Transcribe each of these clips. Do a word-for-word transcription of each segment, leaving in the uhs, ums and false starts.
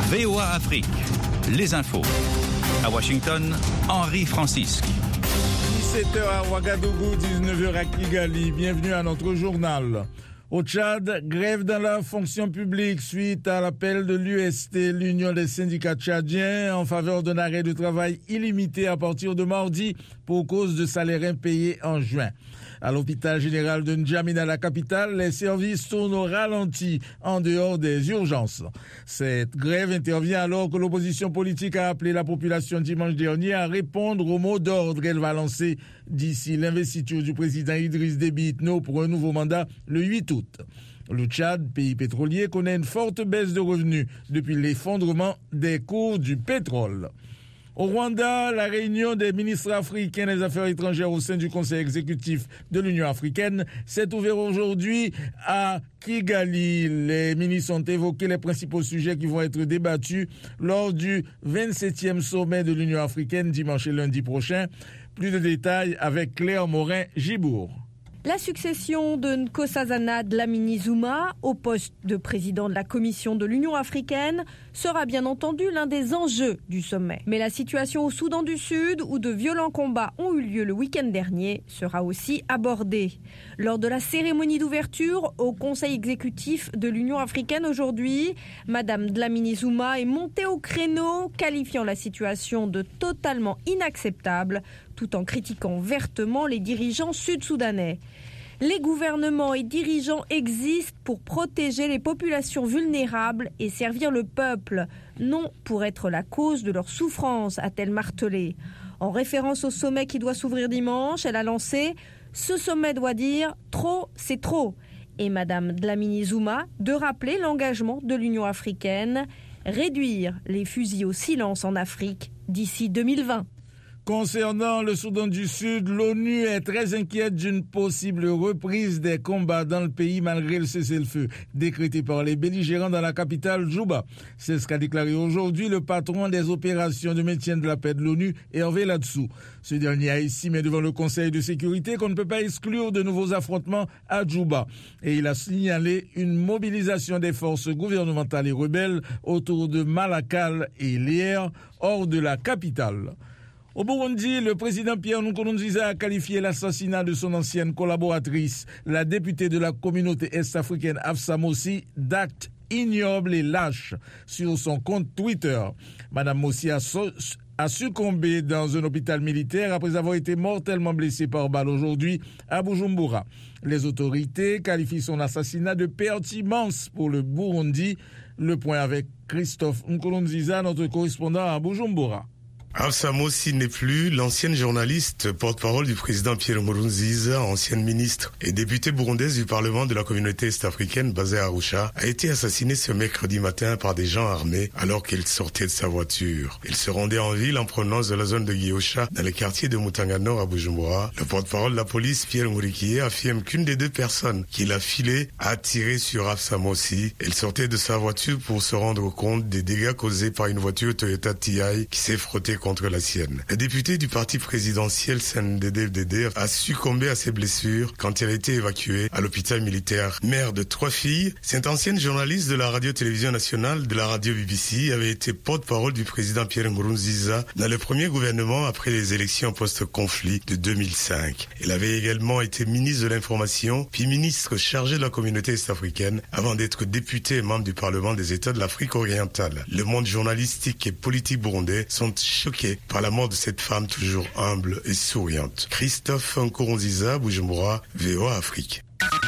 V O A Afrique, les infos. À Washington, Henri Francisque. dix-sept heures à Ouagadougou, dix-neuf heures à Kigali. Bienvenue à notre journal. Au Tchad, grève dans la fonction publique suite à l'appel de l'U S T, l'Union des syndicats tchadiens, en faveur d'un arrêt de travail illimité à partir de mardi pour cause de salaires impayés en juin. À l'hôpital général de N'Djamena, la capitale, les services tournent au ralenti en dehors des urgences. Cette grève intervient alors que l'opposition politique a appelé la population dimanche dernier à répondre au mot d'ordre qu'elle va lancer d'ici l'investiture du président Idriss Déby Itno pour un nouveau mandat le huit août. Le Tchad, pays pétrolier, connaît une forte baisse de revenus depuis l'effondrement des cours du pétrole. Au Rwanda, la réunion des ministres africains des Affaires étrangères au sein du Conseil exécutif de l'Union africaine s'est ouverte aujourd'hui à Kigali. Les ministres ont évoqué les principaux sujets qui vont être débattus lors du vingt-septième sommet de l'Union africaine dimanche et lundi prochain. Plus de détails avec Claire Morin-Gibourg. La succession de Nkosazana Dlamini-Zuma au poste de président de la Commission de l'Union africaine sera bien entendu l'un des enjeux du sommet. Mais la situation au Soudan du Sud, où de violents combats ont eu lieu le week-end dernier, sera aussi abordée. Lors de la cérémonie d'ouverture au Conseil exécutif de l'Union africaine aujourd'hui, Madame Dlamini-Zuma est montée au créneau, qualifiant la situation de totalement inacceptable, tout en critiquant vertement les dirigeants sud-soudanais. Les gouvernements et dirigeants existent pour protéger les populations vulnérables et servir le peuple, non pour être la cause de leur souffrance, a-t-elle martelé. En référence au sommet qui doit s'ouvrir dimanche, elle a lancé « Ce sommet doit dire « trop, c'est trop ». Et Madame Dlamini-Zuma de rappeler l'engagement de l'Union africaine, réduire les fusils au silence en Afrique d'ici deux mille vingt. Concernant le Soudan du Sud, l'ONU est très inquiète d'une possible reprise des combats dans le pays malgré le cessez-le-feu décrété par les belligérants dans la capitale Djouba. C'est ce qu'a déclaré aujourd'hui le patron des opérations de maintien de la paix de l'ONU, Hervé Ladsou. Ce dernier a estimé devant le Conseil de sécurité qu'on ne peut pas exclure de nouveaux affrontements à Djouba. Et il a signalé une mobilisation des forces gouvernementales et rebelles autour de Malakal et Lier, hors de la capitale. Au Burundi, le président Pierre Nkurunziza a qualifié l'assassinat de son ancienne collaboratrice, la députée de la communauté est-africaine Afsa Mossi, d'acte ignoble et lâche sur son compte Twitter. Madame Mossi a, so- a succombé dans un hôpital militaire après avoir été mortellement blessée par balle aujourd'hui à Bujumbura. Les autorités qualifient son assassinat de perte immense pour le Burundi. Le point avec Christophe Nkurunziza, notre correspondant à Bujumbura. Afsa Mossi n'est plus l'ancienne journaliste, porte-parole du président Pierre Nkurunziza, ancienne ministre et députée burundaise du Parlement de la communauté est-africaine basée à Arusha, a été assassinée ce mercredi matin par des gens armés alors qu'elle sortait de sa voiture. Elle se rendait en ville en provenance de la zone de Gihosha, dans le quartier de Mutanga-Nord à Bujumbura. Le porte-parole de la police, Pierre Nkurikiye, affirme qu'une des deux personnes qui l'a filée a tiré sur Afsa Mossi. Elle sortait de sa voiture pour se rendre compte des dégâts causés par une voiture Toyota T I qui s'est frottée contre la sienne. La députée du parti présidentiel C N D D F D D a succombé à ses blessures quand elle a été évacuée à l'hôpital militaire. Mère de trois filles, cette ancienne journaliste de la radio-télévision nationale de la radio B B C avait été porte-parole du président Pierre Nkurunziza dans le premier gouvernement après les élections post-conflit de deux mille cinq. Elle avait également été ministre de l'information, puis ministre chargée de la communauté est-africaine avant d'être députée et membre du Parlement des États de l'Afrique orientale. Le monde journalistique et politique burundais sont choqués par la mort de cette femme toujours humble et souriante. Christophe Nkurunziza, Bujumbura, V O A Afrique.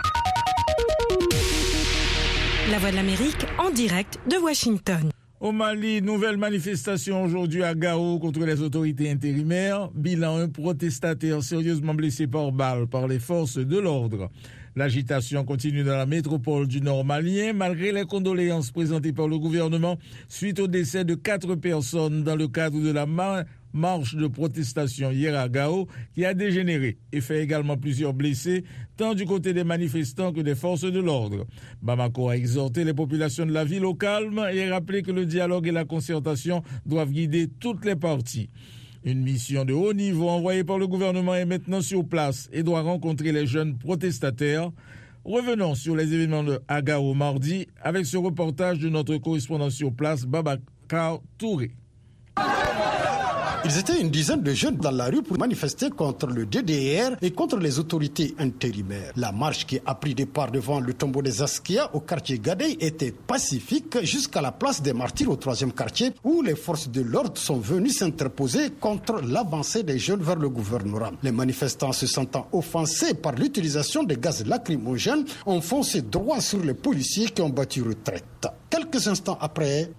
La Voix de l'Amérique en direct de Washington. Au Mali, nouvelle manifestation aujourd'hui à Gao contre les autorités intérimaires. Bilan, un protestataire sérieusement blessé par balle par les forces de l'ordre. L'agitation continue dans la métropole du Nord malien, malgré les condoléances présentées par le gouvernement suite au décès de quatre personnes dans le cadre de la mar- marche de protestation hier à Gao, qui a dégénéré et fait également plusieurs blessés, tant du côté des manifestants que des forces de l'ordre. Bamako a exhorté les populations de la ville au calme et a rappelé que le dialogue et la concertation doivent guider toutes les parties. Une mission de haut niveau envoyée par le gouvernement est maintenant sur place et doit rencontrer les jeunes protestataires. Revenons sur les événements de Agao mardi avec ce reportage de notre correspondant sur place, Babacar Touré. Ils étaient une dizaine de jeunes dans la rue pour manifester contre le D D R et contre les autorités intérimaires. La marche qui a pris départ devant le tombeau des Askia au quartier Gadey était pacifique jusqu'à la place des Martyrs au troisième quartier où les forces de l'ordre sont venues s'interposer contre l'avancée des jeunes vers le gouvernorat. Les manifestants se sentant offensés par l'utilisation des gaz lacrymogènes ont foncé droit sur les policiers qui ont battu retraite. Quelques instants après...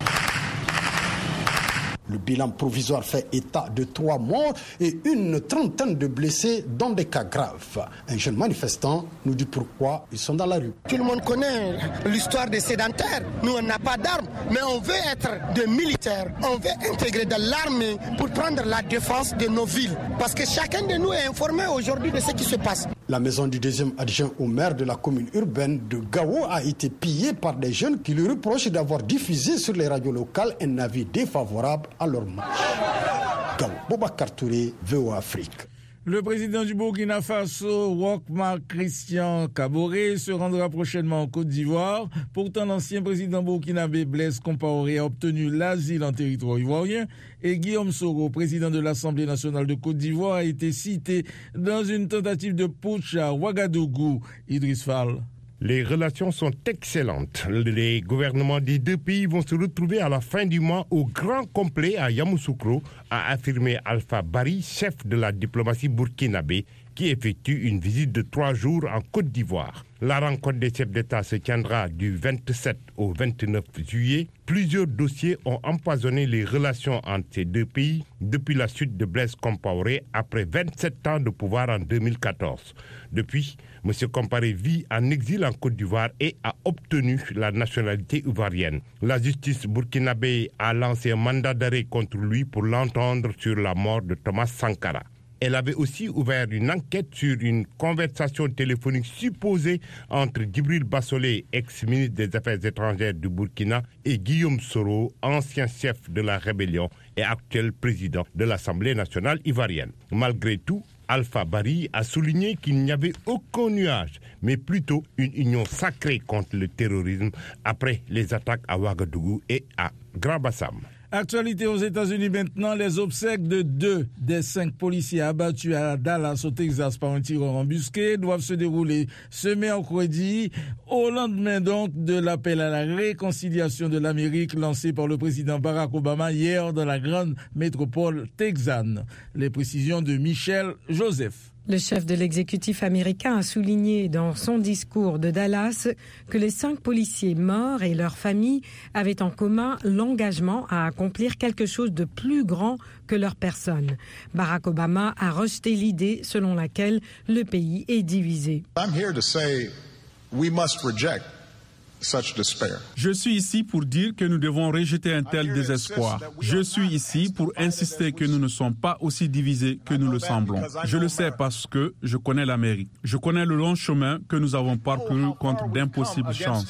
Le bilan provisoire fait état de trois morts et une trentaine de blessés dans des cas graves. Un jeune manifestant nous dit pourquoi ils sont dans la rue. Tout le monde connaît l'histoire des sédentaires. Nous, on n'a pas d'armes, mais on veut être des militaires. On veut intégrer de l'armée pour prendre la défense de nos villes. Parce que chacun de nous est informé aujourd'hui de ce qui se passe. La maison du deuxième adjoint au maire de la commune urbaine de Gao a été pillée par des jeunes qui lui reprochent d'avoir diffusé sur les radios locales un avis défavorable à leur marche. Gao, Boubacar Touré, V O A Afrique. Le président du Burkina Faso, Roch-Marc Christian Kaboré, se rendra prochainement en Côte d'Ivoire. Pourtant, l'ancien président burkinabé Blaise Compaoré a obtenu l'asile en territoire ivoirien et Guillaume Soro, président de l'Assemblée nationale de Côte d'Ivoire, a été cité dans une tentative de putsch à Ouagadougou. Idriss Fall. Les relations sont excellentes. Les gouvernements des deux pays vont se retrouver à la fin du mois au grand complet à Yamoussoukro, a affirmé Alpha Bari, chef de la diplomatie burkinabé, qui effectue une visite de trois jours en Côte d'Ivoire. La rencontre des chefs d'État se tiendra du vingt-sept au vingt-neuf juillet. Plusieurs dossiers ont empoisonné les relations entre ces deux pays depuis la chute de Blaise Compaoré après vingt-sept ans de pouvoir en deux mille quatorze. Depuis, M. Compaoré vit en exil en Côte d'Ivoire et a obtenu la nationalité ivoirienne. La justice burkinabé a lancé un mandat d'arrêt contre lui pour l'entendre sur la mort de Thomas Sankara. Elle avait aussi ouvert une enquête sur une conversation téléphonique supposée entre Djibril Bassolé, ex-ministre des Affaires étrangères du Burkina, et Guillaume Soro, ancien chef de la rébellion et actuel président de l'Assemblée nationale ivoirienne. Malgré tout, Alpha Bari a souligné qu'il n'y avait aucun nuage, mais plutôt une union sacrée contre le terrorisme après les attaques à Ouagadougou et à Grand-Bassam. Actualité aux États-Unis maintenant, les obsèques de deux des cinq policiers abattus à Dallas au Texas par un tireur embusqué doivent se dérouler ce mercredi, au lendemain donc de l'appel à la réconciliation de l'Amérique lancé par le président Barack Obama hier dans la grande métropole texane. Les précisions de Michel Joseph. Le chef de l'exécutif américain a souligné dans son discours de Dallas que les cinq policiers morts et leurs familles avaient en commun l'engagement à accomplir quelque chose de plus grand que leur personne. Barack Obama a rejeté l'idée selon laquelle le pays est divisé. I'm here to say we must reject such despair. Je suis ici pour dire que nous devons rejeter un tel désespoir. Je suis ici pour insister que nous ne sommes pas aussi divisés que nous le semblons. Je le sais parce que je connais l'Amérique. Je connais le long chemin que nous avons parcouru contre d'impossibles chances.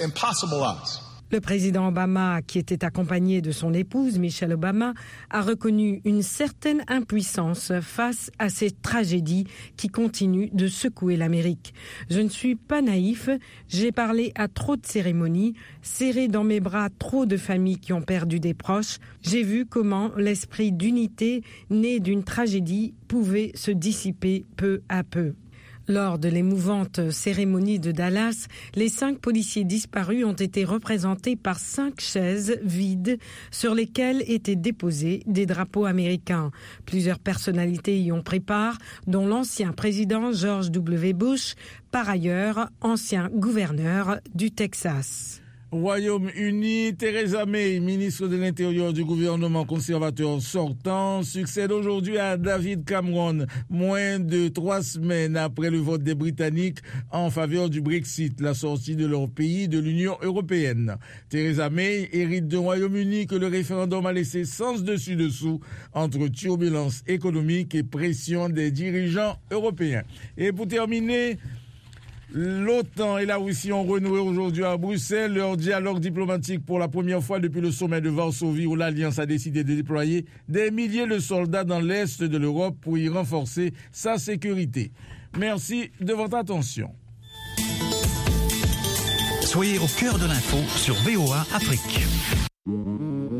Le président Obama, qui était accompagné de son épouse Michelle Obama, a reconnu une certaine impuissance face à ces tragédies qui continuent de secouer l'Amérique. Je ne suis pas naïf, j'ai parlé à trop de cérémonies, serré dans mes bras trop de familles qui ont perdu des proches. J'ai vu comment l'esprit d'unité né d'une tragédie pouvait se dissiper peu à peu. Lors de l'émouvante cérémonie de Dallas, les cinq policiers disparus ont été représentés par cinq chaises vides sur lesquelles étaient déposés des drapeaux américains. Plusieurs personnalités y ont pris part, dont l'ancien président George W. Bush, par ailleurs ancien gouverneur du Texas. Royaume-Uni, Theresa May, ministre de l'Intérieur du gouvernement conservateur sortant, succède aujourd'hui à David Cameron, moins de trois semaines après le vote des Britanniques en faveur du Brexit, la sortie de leur pays de l'Union européenne. Theresa May hérite d'un Royaume-Uni que le référendum a laissé sens dessus-dessous entre turbulence économique et pression des dirigeants européens. Et pour terminer, l'OTAN et la Russie ont renoué aujourd'hui à Bruxelles leur dialogue diplomatique pour la première fois depuis le sommet de Varsovie où l'Alliance a décidé de déployer des milliers de soldats dans l'Est de l'Europe pour y renforcer sa sécurité. Merci de votre attention. Soyez au cœur de l'info sur V O A Afrique.